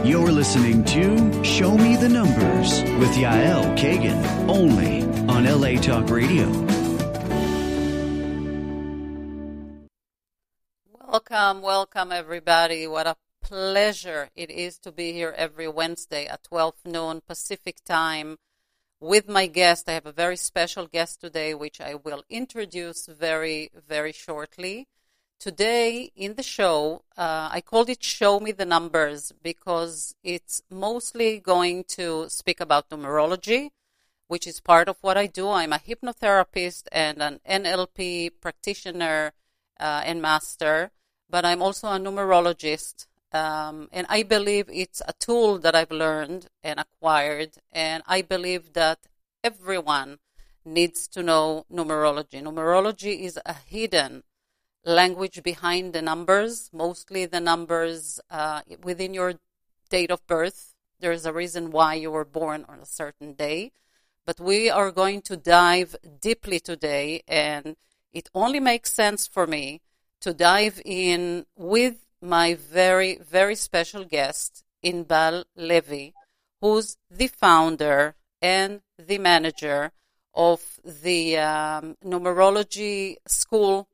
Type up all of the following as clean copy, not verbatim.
You're listening to Show Me the Numbers with Yael Kagan, only on LA Talk Radio. Welcome everybody. What a pleasure it is to be here every Wednesday at 12 noon Pacific time with my guest. I have a very special guest today, which I will introduce very, very shortly. Today in the show, I called it Show Me the Numbers because it's mostly going to speak about numerology, which is part of what I do. I'm a hypnotherapist and an NLP practitioner and master, but I'm also a numerologist. And I believe it's a tool that I've learned and acquired, and I believe that everyone needs to know numerology. Numerology is a hidden language behind the numbers, mostly the numbers within your date of birth. There's a reason why you were born on a certain day. But we are going to dive deeply today, and it only makes sense for me to dive in with my very, very special guest, Inbal Levy, who's the founder and the manager of the numerology school.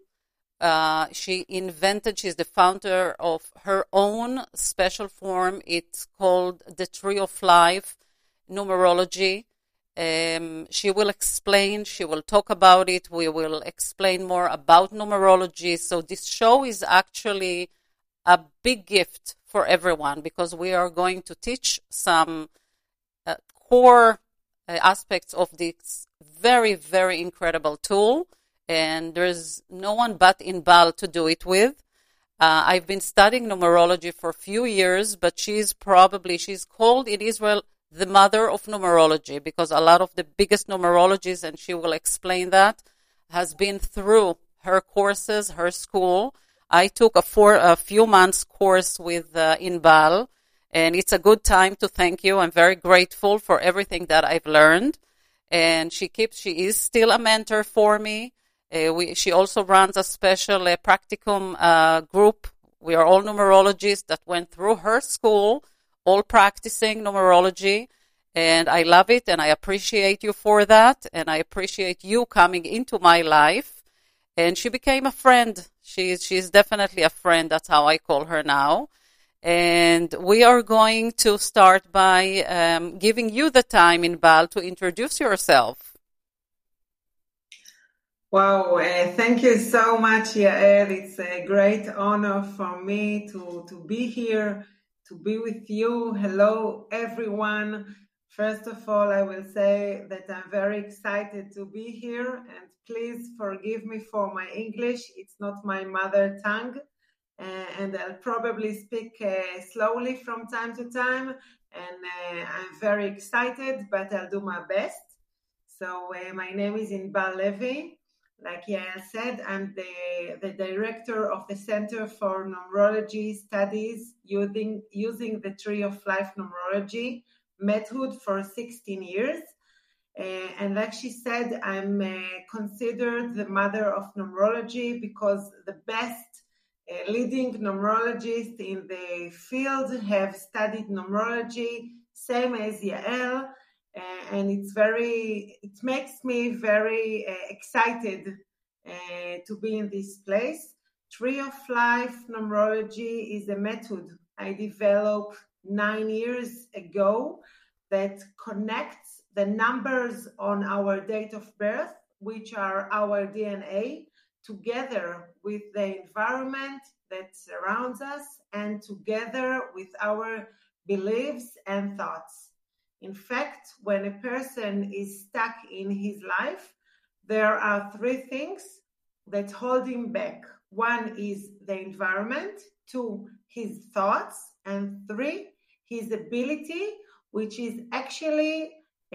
She's the founder of her own special form. It's called the Tree of Life Numerology. She will talk about it. We will explain more about numerology. So this show is actually a big gift for everyone because we are going to teach some core aspects of this very, very incredible tool. And there's no one but Inbal to do it with. I've been studying numerology for a few years, but she's called in Israel the mother of numerology because a lot of the biggest numerologists, and she will explain that, has been through her courses, her school. I took a few months course with Inbal, and it's a good time to thank you. I'm very grateful for everything that I've learned. And she is still a mentor for me. She also runs a special practicum group. We are all numerologists that went through her school, all practicing numerology, and I love it, and I appreciate you for that, and I appreciate you coming into my life. And she became a friend. She's definitely a friend. That's how I call her now. And we are going to start by giving you the time, Inbal, to introduce yourself. Wow, thank you so much, Yael. It's a great honor for me to be here, to be with you. Hello, everyone. First of all, I will say that I'm very excited to be here, and please forgive me for my English. It's not my mother tongue, and I'll probably speak slowly from time to time, and I'm very excited, but I'll do my best. So my name is Inbal Levy. Like Yael said, I'm the director of the Center for Numerology Studies using the Tree of Life Numerology method for 16 years. And like she said, I'm considered the mother of numerology because the best leading numerologists in the field have studied numerology, same as Yael. And it makes me very excited to be in this place. Tree of Life Numerology is a method I developed 9 years ago that connects the numbers on our date of birth, which are our DNA, together with the environment that surrounds us and together with our beliefs and thoughts. In fact, when a person is stuck in his life, there are three things that hold him back. One is the environment, two, his thoughts, and three, his ability, which is actually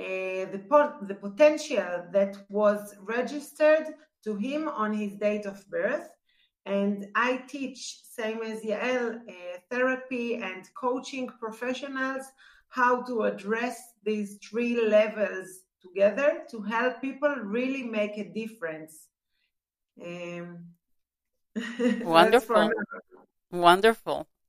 the potential that was registered to him on his date of birth. And I teach, same as Yael, therapy and coaching professionals how to address these three levels together to help people really make a difference. Wonderful.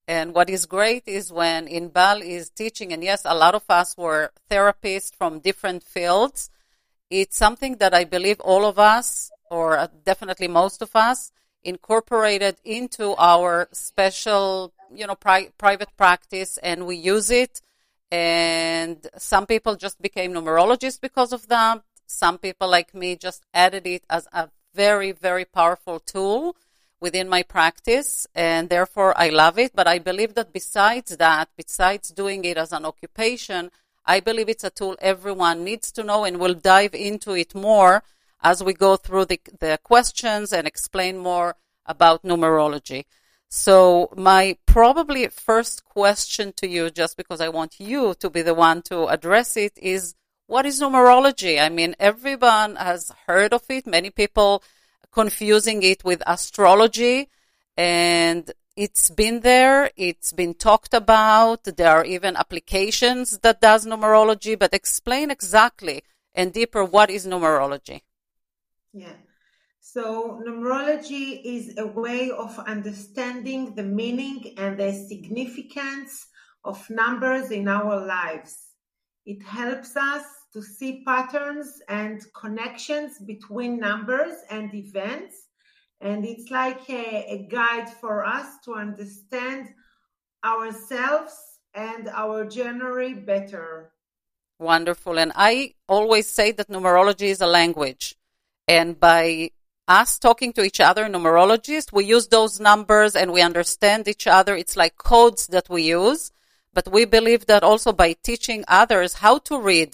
And what is great is when Inbal is teaching, and yes, a lot of us were therapists from different fields. It's something that I believe all of us, or definitely most of us, incorporated into our special, private practice, and we use it. And some people just became numerologists because of that. Some people like me just added it as a very, very powerful tool within my practice, and therefore I love it. But I believe that besides doing it as an occupation, I believe it's a tool everyone needs to know, and we'll dive into it more as we go through the questions and explain more about numerology. So my probably first question to you, just because I want you to be the one to address it, is what is numerology? I mean, everyone has heard of it. Many people confusing it with astrology, and it's been there. It's been talked about. There are even applications that does numerology, but explain exactly and deeper what is numerology. Yeah. So numerology is a way of understanding the meaning and the significance of numbers in our lives. It helps us to see patterns and connections between numbers and events. And it's like a guide for us to understand ourselves and our journey better. Wonderful. And I always say that numerology is a language. And by us talking to each other, numerologists, we use those numbers and we understand each other. It's like codes that we use. But we believe that also by teaching others how to read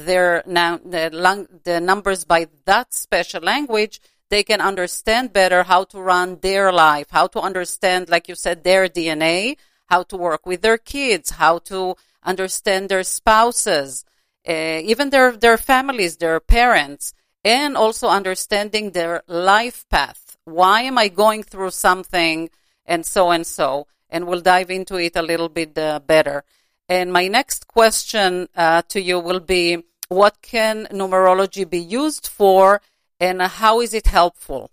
the numbers by that special language, they can understand better how to run their life, how to understand, like you said, their DNA, how to work with their kids, how to understand their spouses, even their families, their parents, and also understanding their life path. Why am I going through something, and so and so? And we'll dive into it a little bit better. And my next question to you will be, what can numerology be used for, and how is it helpful?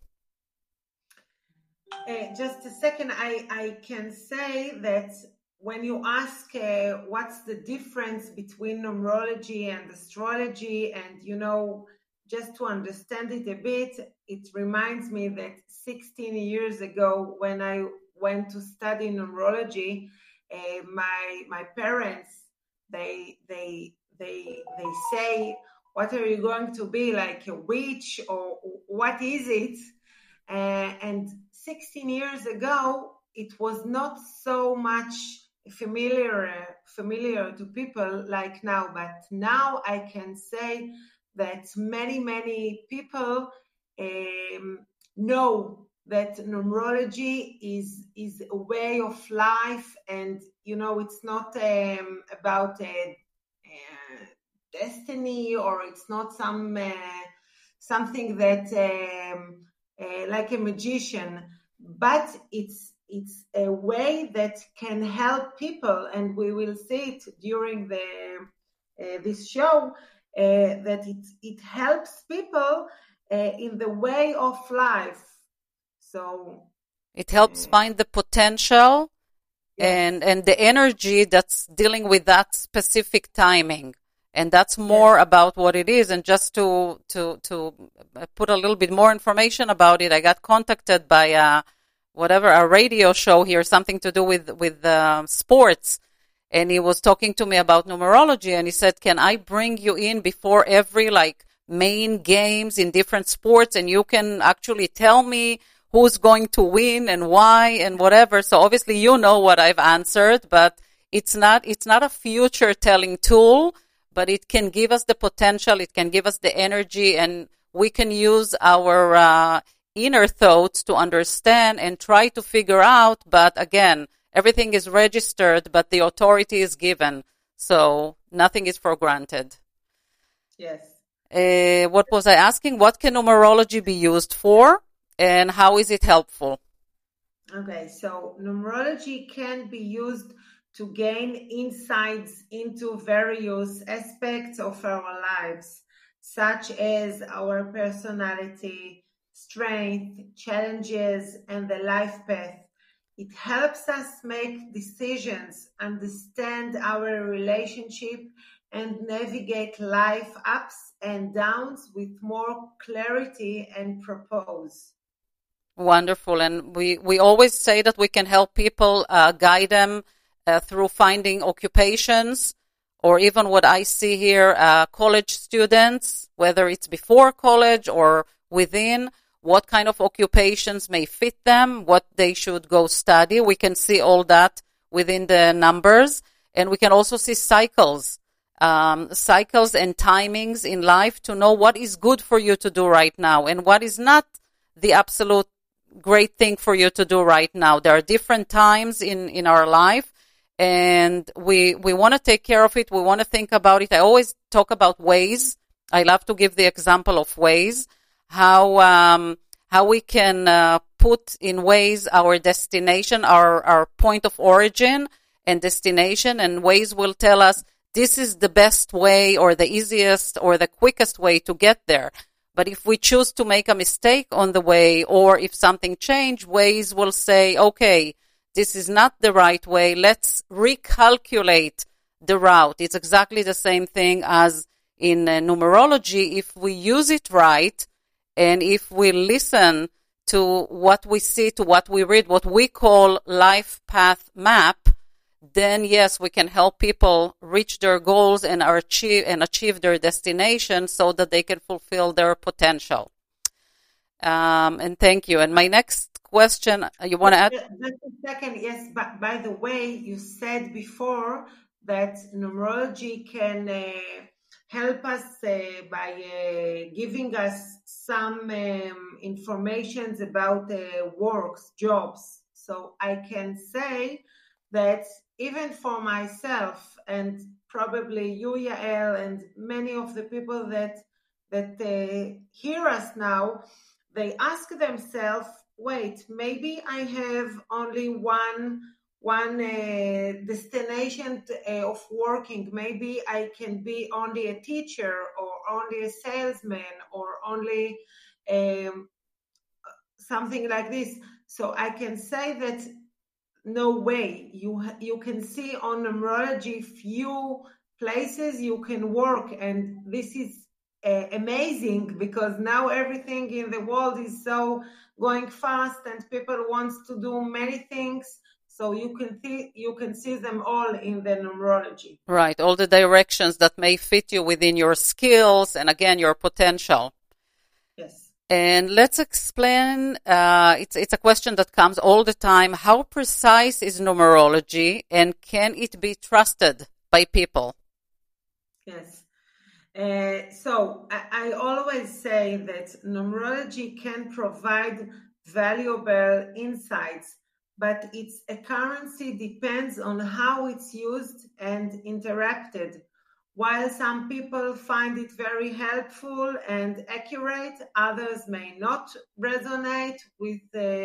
Just a second, I can say that when you ask what's the difference between numerology and astrology, and just to understand it a bit, it reminds me that 16 years ago when I went to study numerology, my parents, they say, what are you going to be, like a witch, or what is it? And 16 years ago, it was not so much familiar to people like now. But now I can say that many people know that numerology is a way of life, and it's not about destiny, or it's not something that like a magician, but it's a way that can help people, and we will see it during this show, that it helps people in the way of life. So it helps find the potential, yes, and the energy that's dealing with that specific timing. And that's more about what it is. And just to put a little bit more information about it, I got contacted by a radio show here, something to do with sports. And he was talking to me about numerology, and he said, can I bring you in before every main games in different sports, and you can actually tell me who's going to win and why and whatever. So obviously what I've answered, but it's not a future telling tool, but it can give us the potential, it can give us the energy, and we can use our inner thoughts to understand and try to figure out. But again, everything is registered, but the authority is given. So nothing is for granted. Yes. What was I asking? What can numerology be used for, and how is it helpful? Okay, so numerology can be used to gain insights into various aspects of our lives, such as our personality, strength, challenges, and the life path. It helps us make decisions, understand our relationship, and navigate life ups and downs with more clarity and purpose. Wonderful. And we always say that we can help people, guide them through finding occupations, or even what I see here, college students, whether it's before college or within, what kind of occupations may fit them, what they should go study. We can see all that within the numbers. And we can also see cycles and timings in life to know what is good for you to do right now and what is not the absolute great thing for you to do right now. There are different times in our life, and we want to take care of it. We want to think about it. I always talk about ways. I love to give the example of ways, how we can put in ways our destination, our point of origin and destination, and ways will tell us this is the best way or the easiest or the quickest way to get there. But if we choose to make a mistake on the way, or if something changed, Waze will say, okay, this is not the right way. Let's recalculate the route. It's exactly the same thing as in numerology. If we use it right, and if we listen to what we see, to what we read, what we call life path map, then yes, we can help people reach their goals and achieve their destination so that they can fulfill their potential. And thank you. And my next question, you want to add? Just a second. Yes, but by the way, you said before that numerology can help us by giving us some information about works, jobs. So I can say that even for myself, and probably you, Yael, and many of the people that hear us now, they ask themselves, wait, maybe I have only one destination of working. Maybe I can be only a teacher, or only a salesman, or only something like this. So I can say that no way. You can see on numerology few places you can work, and this is amazing, because now everything in the world is so going fast, and people want to do many things. So you can see them all in the numerology. Right, all the directions that may fit you within your skills and again your potential. Yes. And let's explain, it's a question that comes all the time. How precise is numerology, and can it be trusted by people? Yes. So I always say that numerology can provide valuable insights, but its accuracy depends on how it's used and interpreted. While some people find it very helpful and accurate, others may not resonate with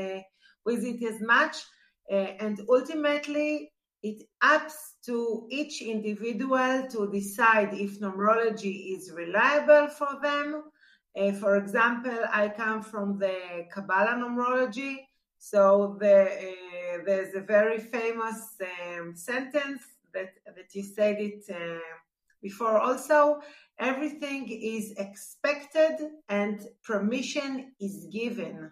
it as much. And ultimately, it up to each individual to decide if numerology is reliable for them. For example, I come from the Kabbalah numerology. So there's a very famous sentence that you said it before also. Everything is expected and permission is given,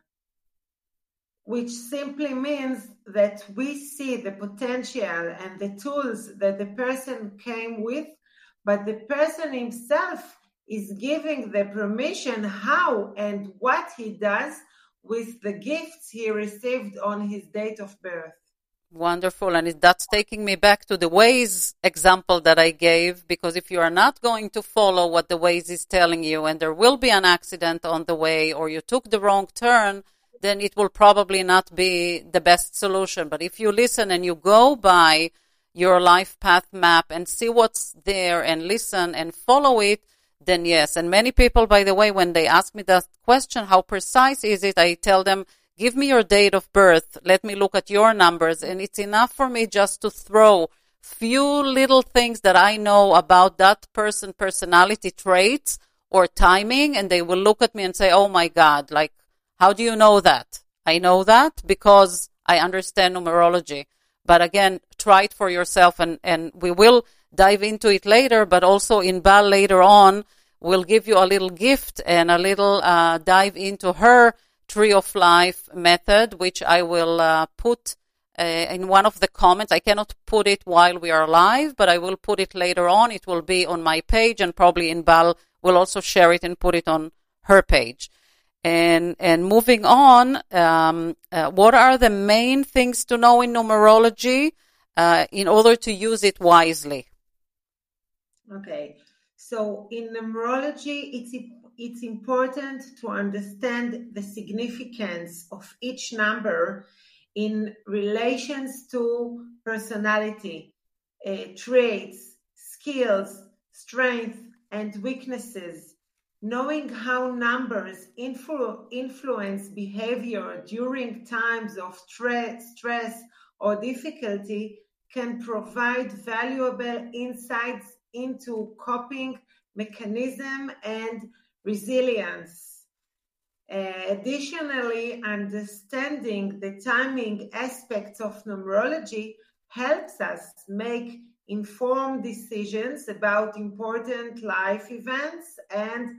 which simply means that we see the potential and the tools that the person came with, but the person himself is giving the permission how and what he does with the gifts he received on his date of birth. Wonderful. And that's taking me back to the Waze example that I gave, because if you are not going to follow what the Waze is telling you, and there will be an accident on the way, or you took the wrong turn, then it will probably not be the best solution. But if you listen and you go by your life path map and see what's there and listen and follow it, then yes. And many people, by the way, when they ask me that question, how precise is it? I tell them, give me your date of birth. Let me look at your numbers. And it's enough for me just to throw few little things that I know about that personality traits or timing. And they will look at me and say, oh my God, like, how do you know that? I know that because I understand numerology. But again, try it for yourself, and we will dive into it later, but also Inbal later on will give you a little gift and a little dive into her Tree of Life method, which I will put in one of the comments. I cannot put it while we are live, but I will put it later on. It will be on my page, and probably Inbal will also share it and put it on her page. And moving on, what are the main things to know in numerology in order to use it wisely? Okay, so in numerology, it's important to understand the significance of each number in relations to personality, traits, skills, strength, and weaknesses. Knowing how numbers influence behavior during times of stress or difficulty can provide valuable insights into coping mechanism and resilience. Additionally, understanding the timing aspects of numerology helps us make informed decisions about important life events and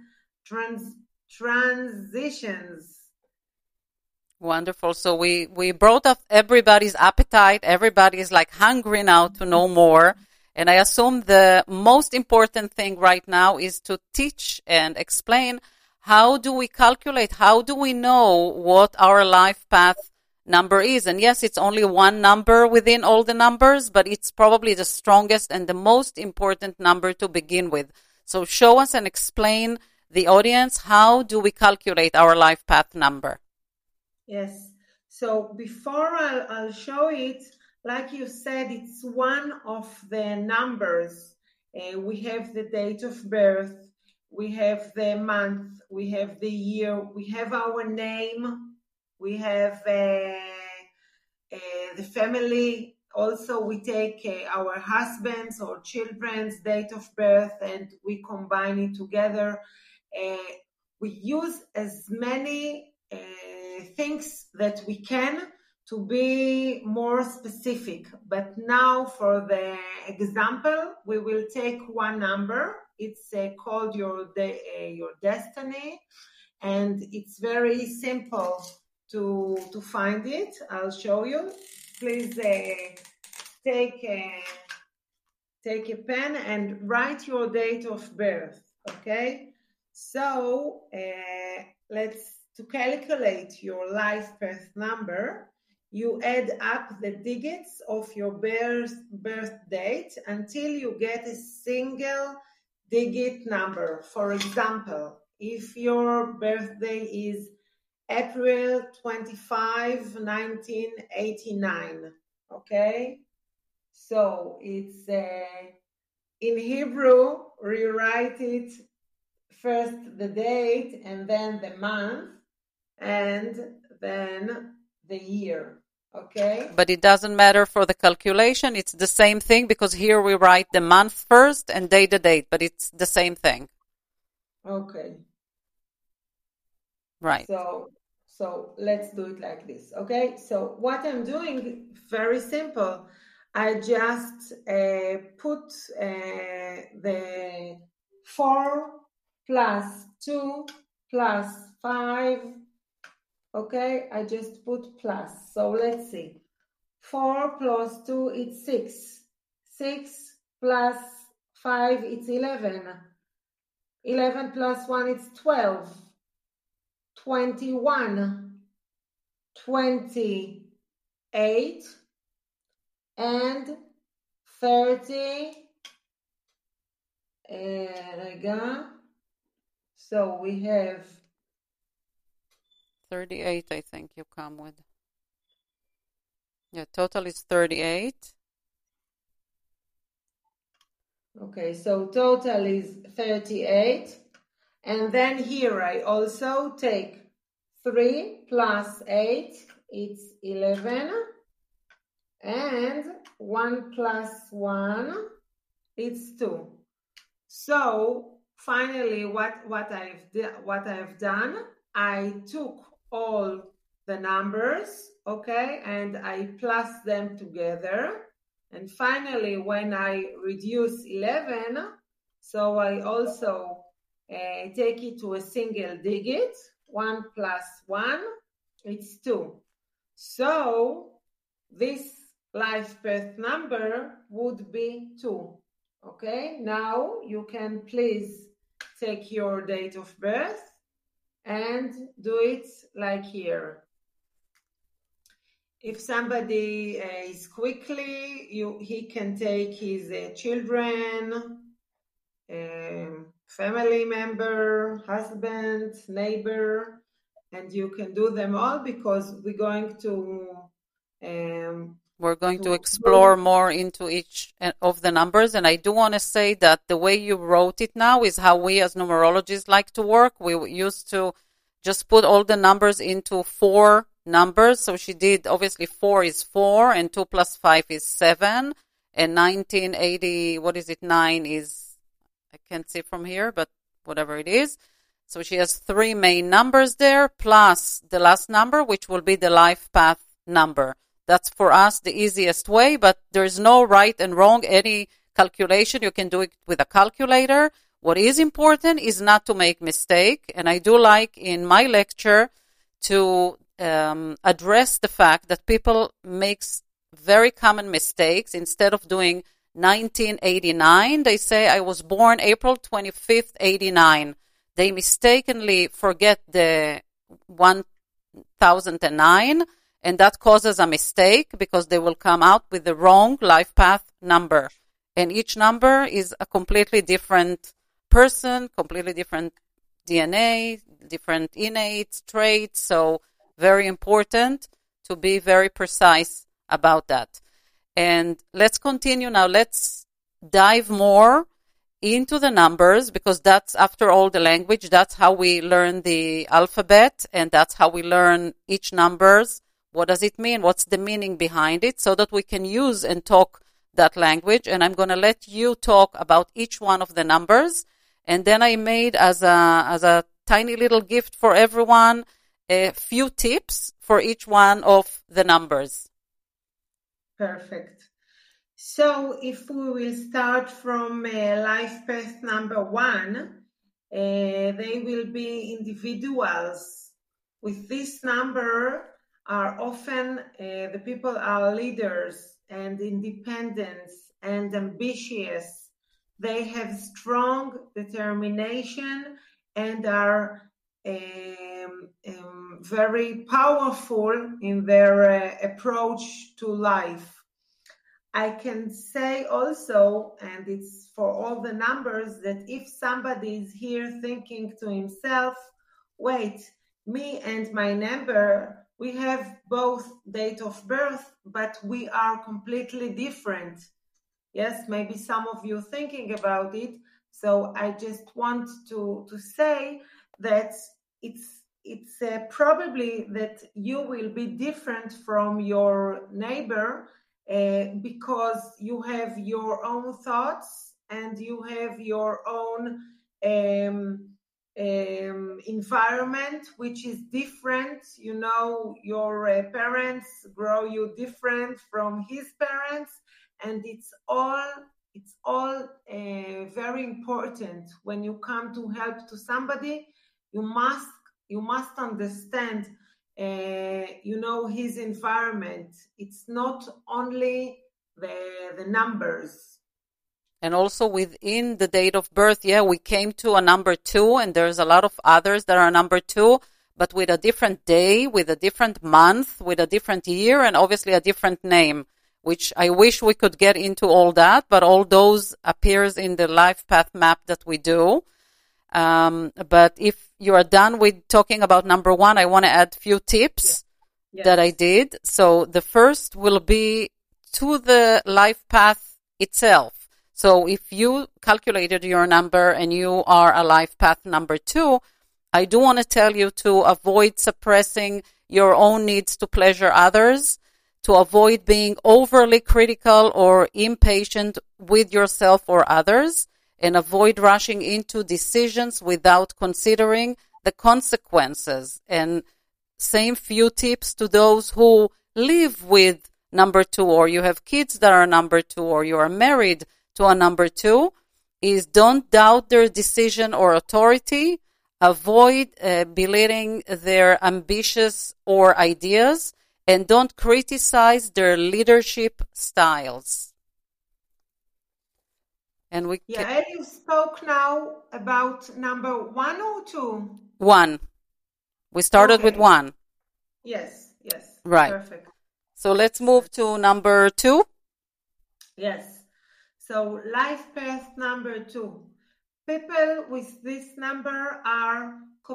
transitions. Wonderful. So we brought up everybody's appetite. Everybody is like hungry now to know more. And I assume the most important thing right now is to teach and explain, how do we calculate? How do we know what our life path number is? And yes, it's only one number within all the numbers, but it's probably the strongest and the most important number to begin with. So show us and explain the audience, how do we calculate our life path number? Yes. So before I'll show it, like you said, it's one of the numbers. We have the date of birth, we have the month, we have the year, we have our name, we have the family. Also, we take our husband's or children's date of birth and we combine it together. We use as many things that we can to be more specific. But now for the example, we will take one number. It's called your destiny, and it's very simple to find it. I'll show you. Please take a pen and write your date of birth. Okay, so to calculate your life path number, you add up the digits of your birth date until you get a single digit number. For example, if your birthday is April 25, 1989, okay? So it's in Hebrew, rewrite it first the date and then the month and then the year, okay? But it doesn't matter for the calculation. It's the same thing, because here we write the month first and day the date, but it's the same thing. Okay. Right. So let's do it like this, okay? So what I'm doing, very simple. I just put the 4 plus 2 plus 5. Okay, I just put plus. So let's see. 4 plus 2, it's 6. 6 plus 5, it's 11. 11 plus 1, it's 12. 21. 28. And 30. So we have 38, I think you come with. Yeah, total is 38. Okay, so total is 38. And then here I also take 3 plus 8, it's 11. And 1 plus 1, it's 2. So finally, what I've done, I took all the numbers, okay, and I plus them together. And finally, when I reduce 11, so I also take it to a single digit. 1 plus 1, it's 2. So this life path number would be 2. Okay, now you can please take your date of birth and do it like here. If somebody is quickly, he can take his children, family member, husband, neighbor, and you can do them all because we're going to explore more into each of the numbers. And I do want to say that the way you wrote it now is how we as numerologists like to work. We used to just put all the numbers into 4 numbers. So she did, obviously 4 is 4 and 2 plus 5 is 7 and 1980, 9 is, I can't see from here, but whatever it is. So she has 3 main numbers there plus the last number, which will be the life path number. That's for us the easiest way, but there's no right and wrong. Any calculation, you can do it with a calculator. What is important is not to make mistake. And I do like in my lecture to address the fact that people make very common mistakes. Instead of doing 1989, they say I was born April 25th, 89. They mistakenly forget the 1009, and that causes a mistake because they will come out with the wrong life path number. And each number is a completely different person, completely different DNA, different innate traits. So very important to be very precise about that. And let's continue now. Let's dive more into the numbers because that's, after all, the language. That's how we learn the alphabet, and that's how we learn each numbers. What does it mean? What's the meaning behind it, so that we can use and talk that language? And I'm going to let you talk about each one of the numbers. And then I made as a tiny little gift for everyone a few tips for each one of the numbers. Perfect. So if we will start from life path number 1, they will be individuals. With this number are often the people are leaders and independent and ambitious. They have strong determination and are very powerful in their approach to life. I can say also, and it's for all the numbers, that if somebody is here thinking to himself, wait, me and my neighbor, we have both date of birth, but we are completely different. Yes, maybe some of you thinking about it. So I just want to say that it's probably that you will be different from your neighbor because you have your own thoughts and you have your own environment, which is different. You know, your parents grow you different from his parents, and it's all very important. When you come to help to somebody, you must understand his environment. It's not only the numbers. And also within the date of birth, we came to a number 2, and there's a lot of others that are number 2, but with a different day, with a different month, with a different year, and obviously a different name, which I wish we could get into all that, but all those appears in the life path map that we do. But if you are done with talking about number 1, I want to add a few tips that I did. So the first will be to the life path itself. So if you calculated your number and you are a life path number 2, I do want to tell you to avoid suppressing your own needs to pleasure others, to avoid being overly critical or impatient with yourself or others, and avoid rushing into decisions without considering the consequences. And same few tips to those who live with number 2, or you have kids that are number 2, or you are married to a number 2, is don't doubt their decision or authority. Avoid belittling their ambitions or ideas, and don't criticize their leadership styles. And and you spoke now about number 1 or 2? 1. We started with 1. Yes. Right. Perfect. So let's move to number 2. Yes. So life path number 2. People with this number are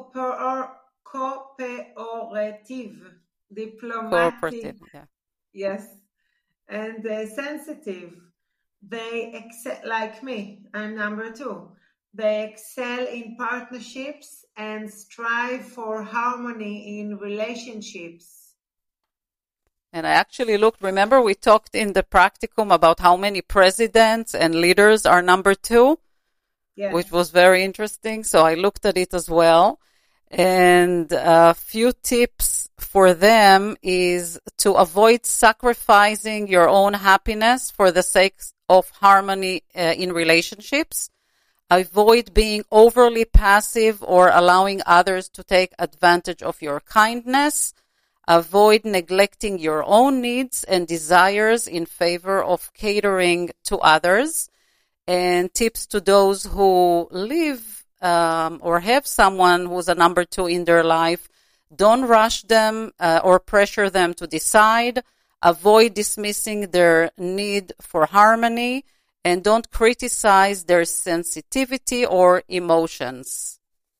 cooperative, diplomatic, yes, and sensitive. They excel, like me, I'm number 2. They excel in partnerships and strive for harmony in relationships. And I actually looked, remember we talked in the practicum about how many presidents and leaders are number 2? Yes. Which was very interesting. So I looked at it as well. And a few tips for them is to avoid sacrificing your own happiness for the sake of harmony in relationships. Avoid being overly passive or allowing others to take advantage of your kindness. Avoid neglecting your own needs and desires in favor of catering to others. And tips to those who live or have someone who's a number 2 in their life: don't rush them or pressure them to decide. Avoid dismissing their need for harmony, and don't criticize their sensitivity or emotions.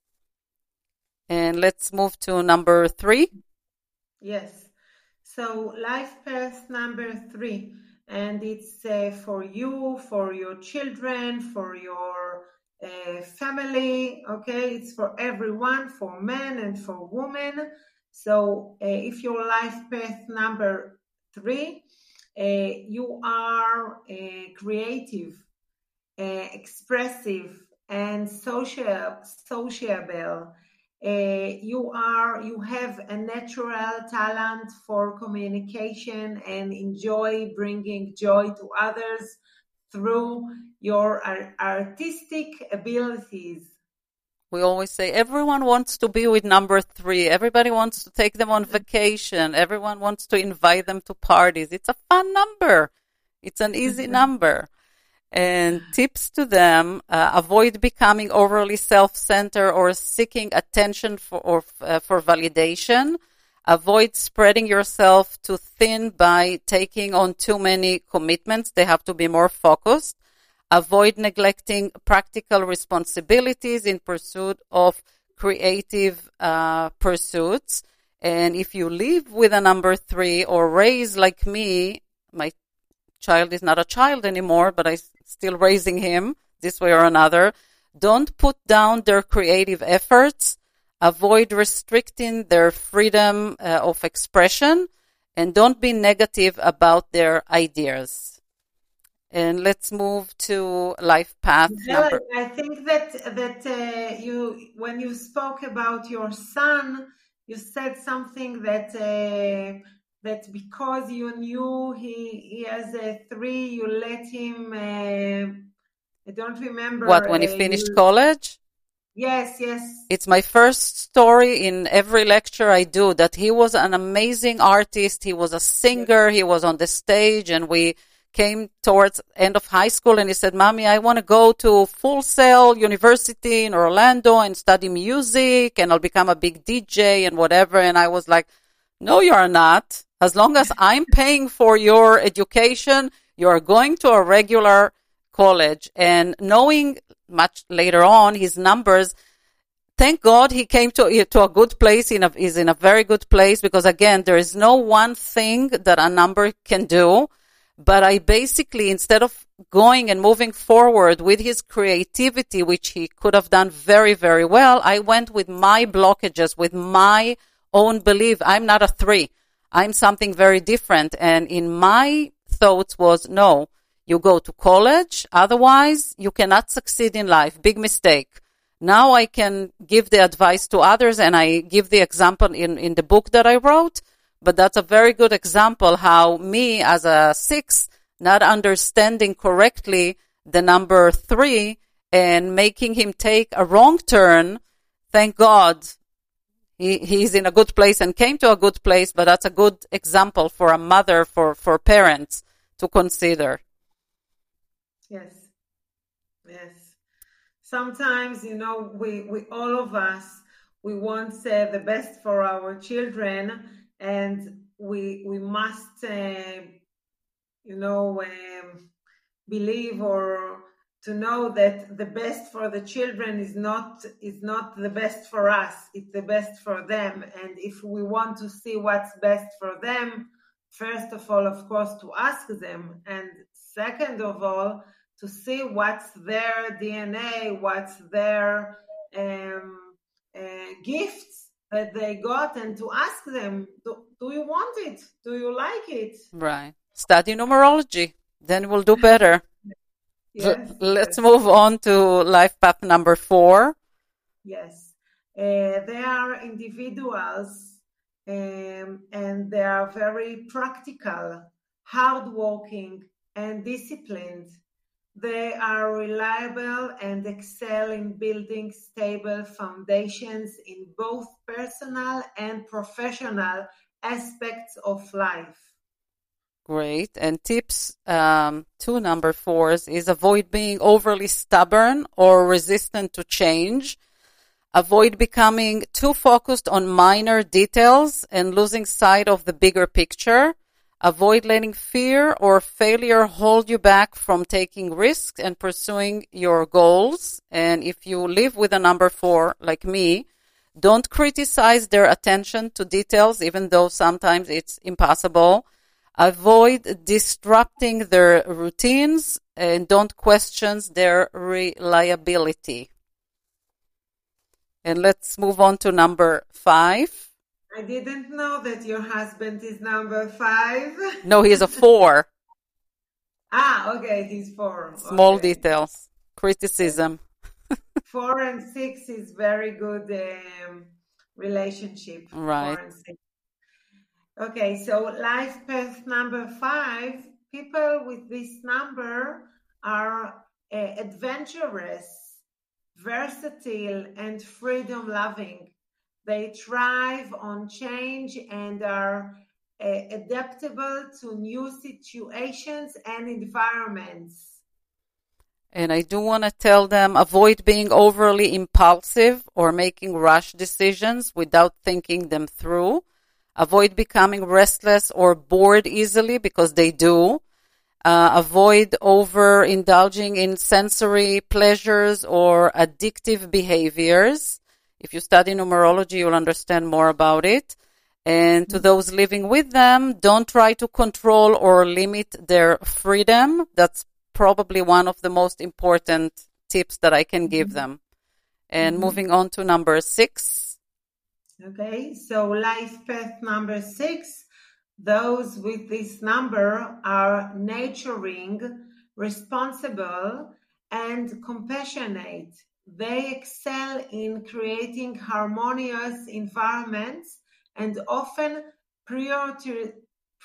And let's move to number 3. Yes. So life path number 3. And it's for you, for your children, for your family, okay? It's for everyone, for men and for women. So if your life path number 3, you are creative, expressive, and sociable. You have a natural talent for communication and enjoy bringing joy to others through your artistic abilities. We always say everyone wants to be with number 3. Everybody wants to take them on vacation. Everyone wants to invite them to parties. It's a fun number. It's an easy number. And tips to them: avoid becoming overly self-centered or seeking attention for validation. Avoid spreading yourself too thin by taking on too many commitments. They have to be more focused. Avoid neglecting practical responsibilities in pursuit of creative pursuits. And if you live with a number 3 or raise like me, my child is not a child anymore, but I'm still raising him this way or another. Don't put down their creative efforts. Avoid restricting their freedom of expression, and don't be negative about their ideas. And let's move to life path number. I think that you, when you spoke about your son, you said something that because you knew he has a 3, you let him. I don't remember what, when he finished college. Yes. It's my first story in every lecture I do, that he was an amazing artist. He was a singer. He was on the stage, and we came towards end of high school, and he said, "Mommy, I want to go to Full Sail University in Orlando and study music, and I'll become a big DJ and whatever." And I was like, "No, you are not. As long as I'm paying for your education, you are going to a regular college." And knowing much later on his numbers, thank God he came to a good place. He's in a very good place, because again, there is no one thing that a number can do. But I basically, instead of going and moving forward with his creativity, which he could have done very, very well, I went with my blockages, with my own belief. I'm not a 3. I'm something very different. And in my thoughts was, no, you go to college, otherwise you cannot succeed in life. Big mistake. Now I can give the advice to others, and I give the example in the book that I wrote. But that's a very good example how me as a 6, not understanding correctly the number 3 and making him take a wrong turn. Thank God he's in a good place and came to a good place, but that's a good example for a mother, for parents to consider. Yes. Sometimes, we all of us, we want the best for our children, and we must, believe or to know that the best for the children is not the best for us. It's the best for them. And if we want to see what's best for them, first of all, of course, to ask them, and second of all, to see what's their DNA, what's their gifts that they got, and to ask them, do you want it? Do you like it? Right. Study numerology. Then we'll do better. Yes. Let's move on to life path number 4. Yes. They are individuals, and they are very practical, hardworking, and disciplined. They are reliable and excel in building stable foundations in both personal and professional aspects of life. Great. And tips to number 4s is avoid being overly stubborn or resistant to change. Avoid becoming too focused on minor details and losing sight of the bigger picture. Avoid letting fear or failure hold you back from taking risks and pursuing your goals. And if you live with a number 4, like me, don't criticize their attention to details, even though sometimes it's impossible. Avoid disrupting their routines and don't question their reliability. And let's move on to number 5. I didn't know that your husband is number 5. No, he's a 4. Okay, he's 4. Small details, criticism. 4 and 6 is very good relationship. Right. 4 and 6. Okay, so life path number 5, people with this number are adventurous, versatile, and freedom-loving. They thrive on change and are adaptable to new situations and environments. And I do want to tell them, avoid being overly impulsive or making rash decisions without thinking them through. Avoid becoming restless or bored easily, because they do. Avoid overindulging in sensory pleasures or addictive behaviors. If you study numerology, you'll understand more about it. And to those living with them, don't try to control or limit their freedom. That's probably one of the most important tips that I can give them. And moving on to number 6. Okay, so life path number 6, those with this number are nurturing, responsible, and compassionate. They excel in creating harmonious environments and often prioritize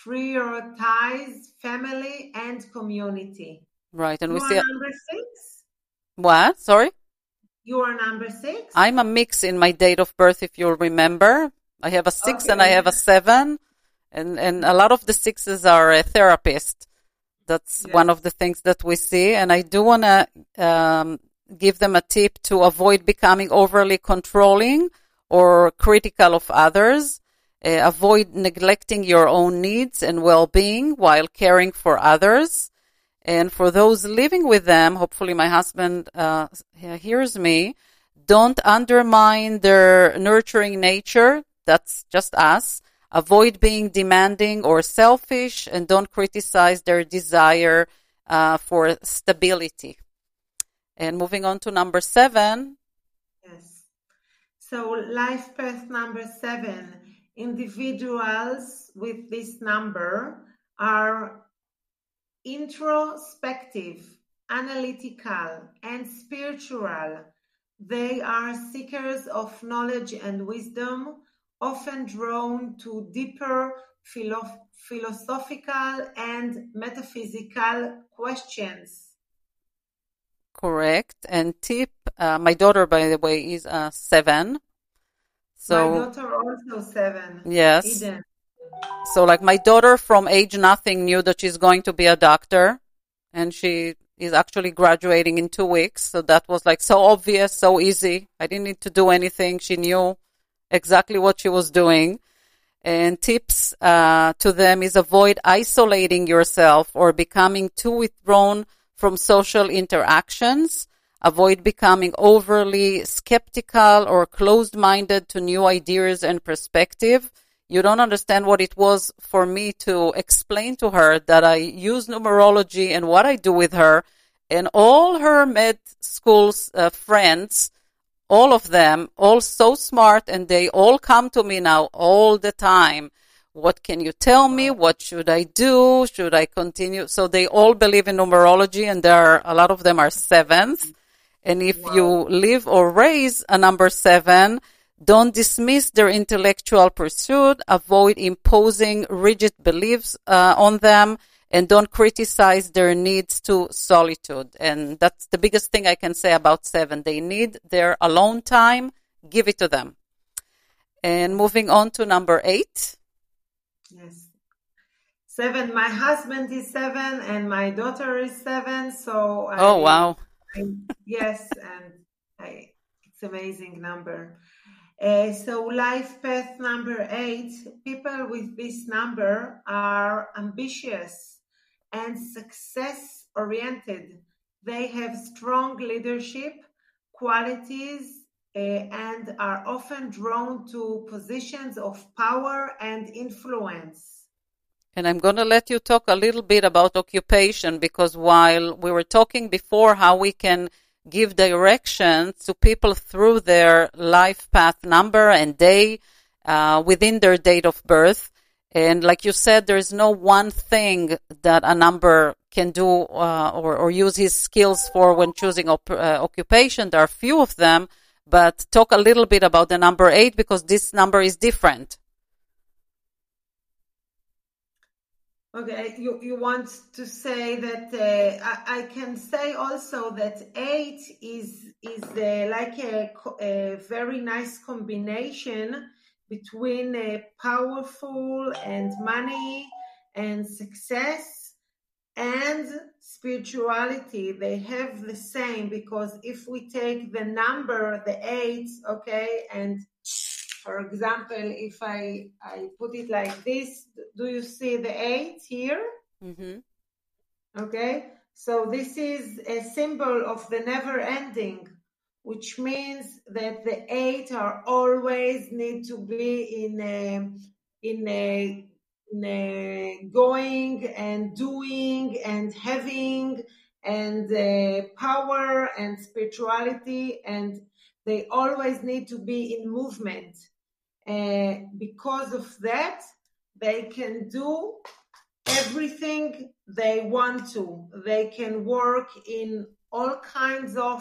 family and community. Right, and You we are see number 6? what? Sorry? You are number 6? I'm a mix in my date of birth, if you'll remember. I have a 6 and I have a 7, and a lot of the 6s are a therapist. That's one of the things that we see, and I do want to give them a tip to avoid becoming overly controlling or critical of others. Avoid neglecting your own needs and well-being while caring for others. And for those living with them, hopefully my husband hears me, don't undermine their nurturing nature. That's just us. Avoid being demanding or selfish, and don't criticize their desire for stability. And moving on to number 7. Yes. So life path number 7, individuals with this number are introspective, analytical, and spiritual. They are seekers of knowledge and wisdom, often drawn to deeper philosophical and metaphysical questions. Correct. And tip, my daughter, by the way, is 7. So, my daughter also 7. Yes. Eden. So like my daughter from age nothing knew that she's going to be a doctor, and she is actually graduating in 2 weeks. So that was like so obvious, so easy. I didn't need to do anything. She knew exactly what she was doing. And tips to them is avoid isolating yourself or becoming too withdrawn from social interactions. Avoid becoming overly skeptical or closed-minded to new ideas and perspective. You don't understand what it was for me to explain to her that I use numerology and what I do with her. And all her med school friends, all of them, all so smart, and they all come to me now all the time. What can you tell me? What should I do? Should I continue? So they all believe in numerology, and a lot of them are 7s. And if you live or raise a number 7, don't dismiss their intellectual pursuit, avoid imposing rigid beliefs on them, and don't criticize their needs to solitude. And that's the biggest thing I can say about 7. They need their alone time. Give it to them. And moving on to number 8. Yes. 7. My husband is 7 and my daughter is 7. So wow. Yes, and it's amazing number. So life path number 8, people with this number are ambitious and success oriented. They have strong leadership qualities and are often drawn to positions of power and influence. And I'm going to let you talk a little bit about occupation, because while we were talking before how we can give direction to people through their life path number and day within their date of birth. And like you said, there's no one thing that a number can do or use his skills for when choosing occupation. There are few of them, but talk a little bit about the number 8, because this number is different. Okay, you want to say that I can say also that 8 is like a very nice combination between powerful and money and success and spirituality. They have the same, because if we take the number, the 8, okay, and for example, if I put it like this, do you see the 8 here? Mm-hmm. Okay, so this is a symbol of the never ending, which means that the 8 are always need to be in a going and doing and having and power and spirituality, and they always need to be in movement. Because of that, they can do everything they want to. They can work in all kinds of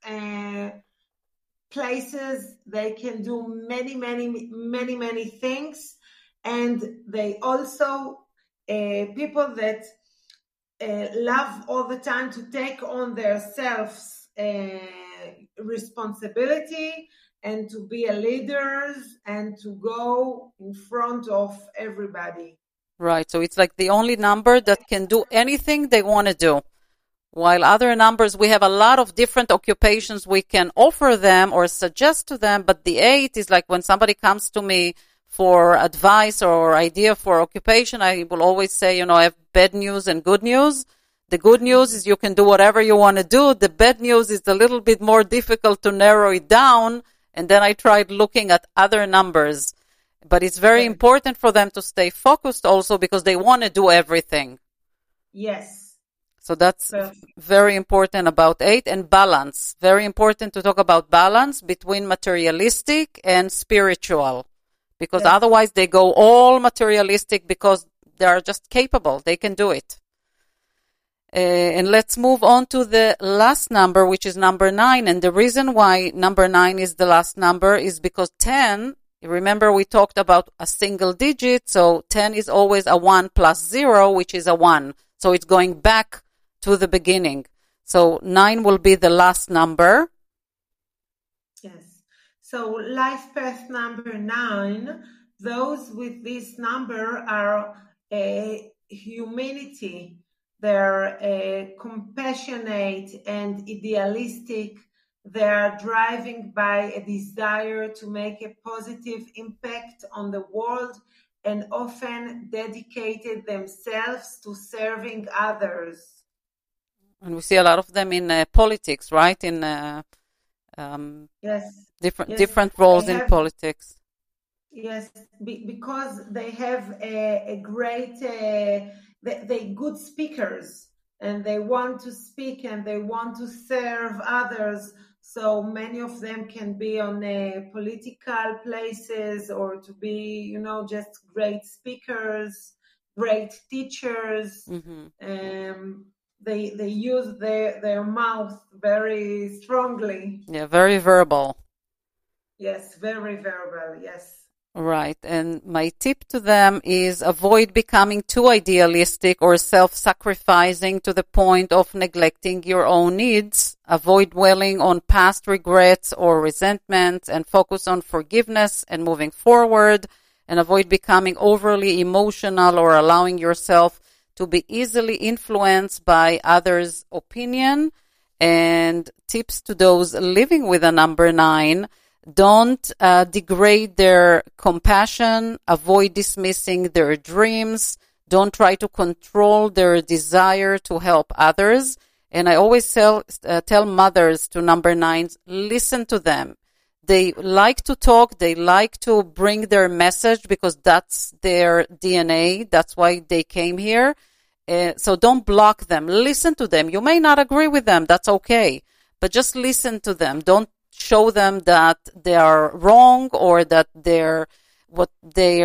places. They can do many things. And they also, people that love all the time to take on themselves responsibility and to be a leaders and to go in front of everybody. Right. So it's like the only number that can do anything they want to do. While other numbers, we have a lot of different occupations we can offer them or suggest to them. But the 8 is like when somebody comes to me for advice or idea for occupation, I will always say, I have bad news and good news. The good news is you can do whatever you want to do. The bad news is a little bit more difficult to narrow it down. And then I tried looking at other numbers. But it's very important for them to stay focused also, because they want to do everything. Yes. So that's very important about 8. And balance. Very important to talk about balance between materialistic and spiritual. Because otherwise they go all materialistic because they are just capable. They can do it. And let's move on to the last number, which is number 9. And the reason why number 9 is the last number is because 10, remember we talked about a single digit, so 10 is always a 1 plus 0, which is a 1. So it's going back to the beginning. So 9 will be the last number. Yes. So life path number 9, those with this number are humanity. They're compassionate and idealistic. They are driven by a desire to make a positive impact on the world and often dedicated themselves to serving others. And we see a lot of them in politics, right? In yes, different roles in politics. Yes, because they have a great, they good speakers, and they want to speak and they want to serve others. So many of them can be on political places or to be, just great speakers, great teachers. Mm-hmm. They use their mouth very strongly. Yeah, very verbal. Yes, very verbal, yes. Right. And my tip to them is avoid becoming too idealistic or self-sacrificing to the point of neglecting your own needs. Avoid dwelling on past regrets or resentments and focus on forgiveness and moving forward. And avoid becoming overly emotional or allowing yourself to be easily influenced by others' opinion. And tips to those living with a number 9. Don't degrade their compassion. Avoid dismissing their dreams. Don't try to control their desire to help others. And I always tell mothers to number 9s, listen to them. They like to talk. They like to bring their message because that's their DNA. That's why they came here. So don't block them. Listen to them. You may not agree with them. That's okay. But just listen to them. Don't show them that they are wrong or that what they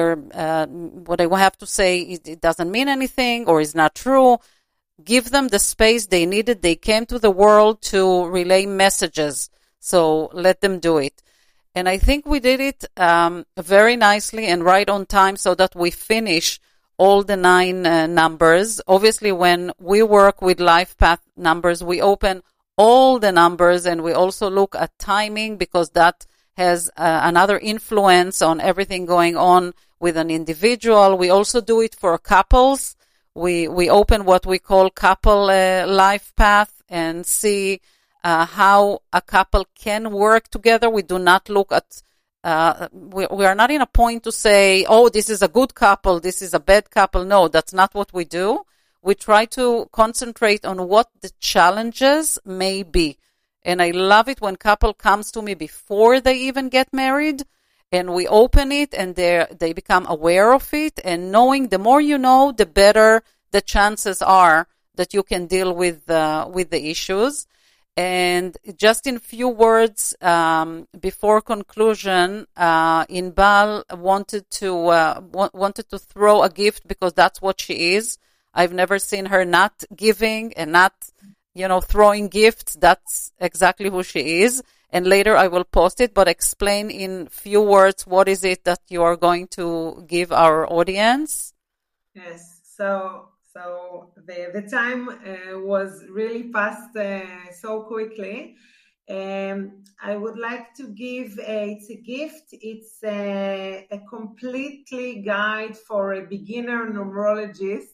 have to say it doesn't mean anything or is not true. Give them the space they needed. They came to the world to relay messages, so let them do it. And I think we did it very nicely and right on time so that we finish all the 9 numbers. Obviously, when we work with life path numbers, we open all the numbers and we also look at timing because that has another influence on everything going on with an individual. We also do it for couples. We open what we call couple life path and see how a couple can work together. We do not look at we are not in a point to say, oh, this is a good couple, this is a bad couple. No, that's not what we do. We try to concentrate on what the challenges may be. And I love it when couple comes to me before they even get married and we open it and they become aware of it. And knowing the more you know, the better the chances are that you can deal with the issues. And just in few words, before conclusion, Inbal wanted to throw a gift because that's what she is. I've never seen her not giving and not, throwing gifts. That's exactly who she is. And later I will post it, but explain in few words, what is it that you are going to give our audience? Yes. So the time was really passed so quickly. I would like to give it's a gift. It's a completely guide for a beginner numerologist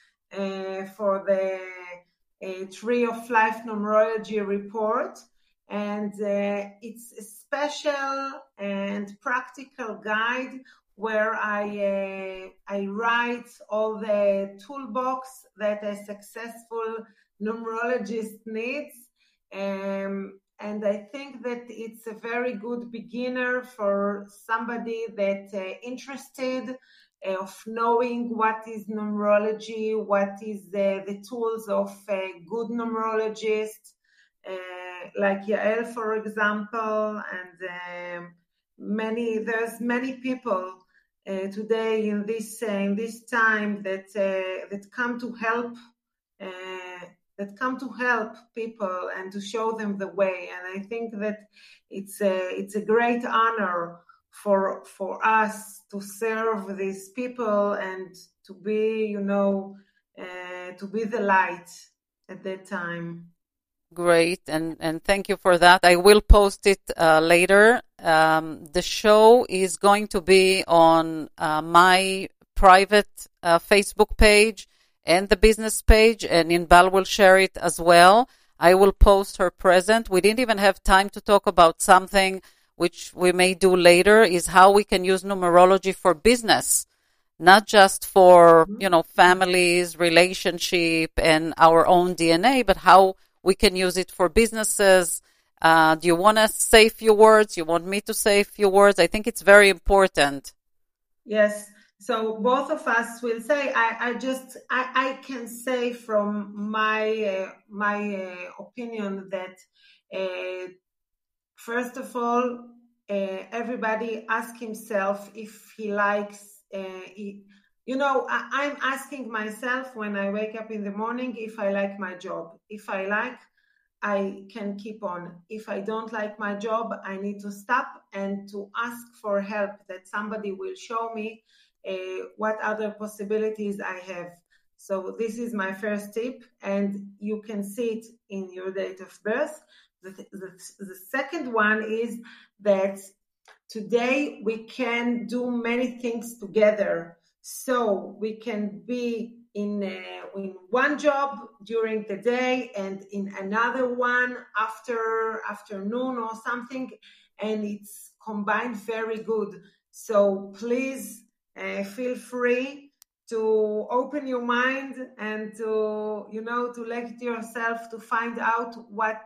for the Tree of Life Numerology report. And it's a special and practical guide where I write all the toolbox that a successful numerologist needs. And I think that it's a very good beginner for somebody that interested of knowing what is numerology, what is the tools of a good numerologist, like Yael, for example, and there's many people today in this time that come to help that come to help people and to show them the way. And I think that it's a great honor for us to serve these people and to be, to be the light at that time. Great, and thank you for that. I will post it later. The show is going to be on my private Facebook page and the business page, and Inbal will share it as well. I will post her present. We didn't even have time to talk about something which we may do later, is how we can use numerology for business, not just for, families, relationship, and our own DNA, but how we can use it for businesses. Do you want to say a few words? You want me to say a few words? I think it's very important. Yes. So both of us will say, I can say from my opinion that first of all, everybody ask himself if he likes, I'm asking myself when I wake up in the morning if I like my job. If I like, I can keep on. If I don't like my job, I need to stop and to ask for help, that somebody will show me what other possibilities I have. So this is my first tip, and you can see it in your date of birth. The second one is that today we can do many things together. So we can be in one job during the day and in another one afternoon or something, and it's combined very good. So please feel free to open your mind and to let yourself to find out what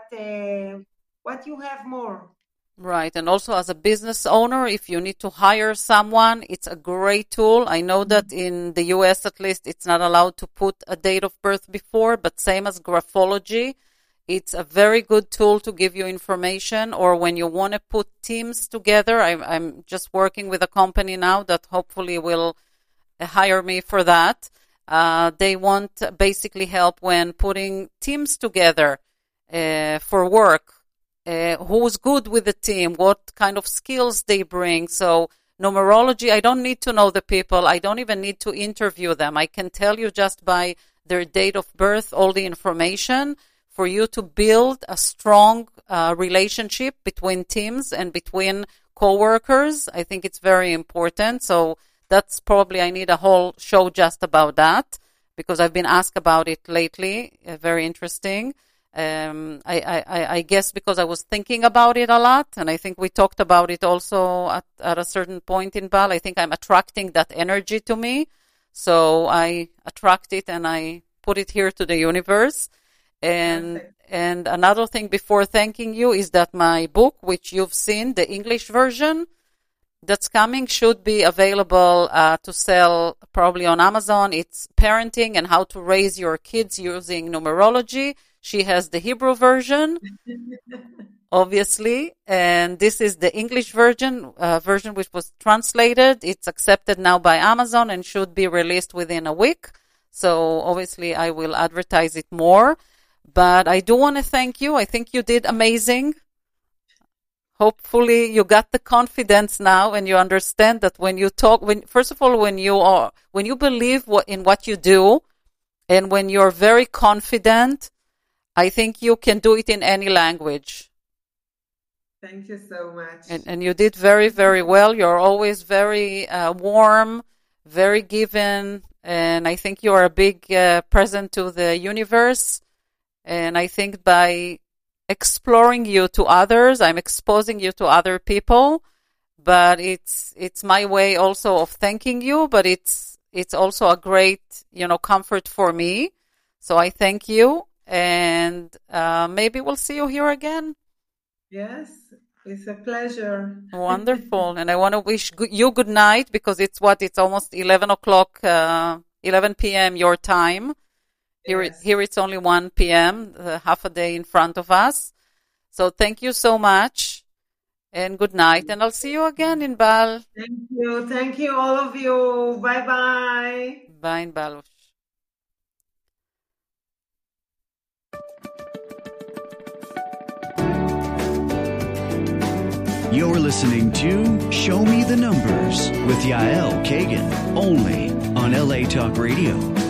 you have more. Right. And also as a business owner, if you need to hire someone, it's a great tool. I know that in the US, at least, it's not allowed to put a date of birth before, but same as graphology, it's a very good tool to give you information. Or when you want to put teams together, I'm just working with a company now that hopefully will hire me for that. They want basically help when putting teams together for work. Who's good with the team, what kind of skills they bring. So numerology, I don't need to know the people. I don't even need to interview them. I can tell you just by their date of birth all the information for you to build a strong relationship between teams and between coworkers. I think it's very important. So that's probably, I need a whole show just about that because I've been asked about it lately. Very interesting. I guess because I was thinking about it a lot, and I think we talked about it also at a certain point in Bal. I think I'm attracting that energy to me. So I attract it and I put it here to the universe. And another thing before thanking you is that my book, which you've seen, the English version that's coming, should be available to sell probably on Amazon. It's Parenting and How to Raise Your Kids Using Numerology. She has the Hebrew version, obviously, and this is the English version which was translated. It's accepted now by Amazon and should be released within a week. So obviously I will advertise it more. But I do want to thank you. I think you did amazing. Hopefully you got the confidence now and you understand that when you talk, first of all, when you believe in what you do and when you're very confident, I think you can do it in any language. Thank you so much. And you did very, very well. You're always very warm, very given, and I think you are a big present to the universe. And I think by exploring you to others, I'm exposing you to other people. But it's my way also of thanking you. But it's also a great comfort for me. So I thank you. And maybe we'll see you here again. Yes, it's a pleasure. Wonderful. And I want to wish you good night because it's almost 11 o'clock, 11 p.m. your time. Yes. Here it's only 1 p.m., half a day in front of us. So thank you so much and good night. And I'll see you again in Bal. Thank you. Thank you, all of you. Bye-bye. Bye in Bal. You're listening to Show Me the Numbers with Yael Kagan, only on LA Talk Radio.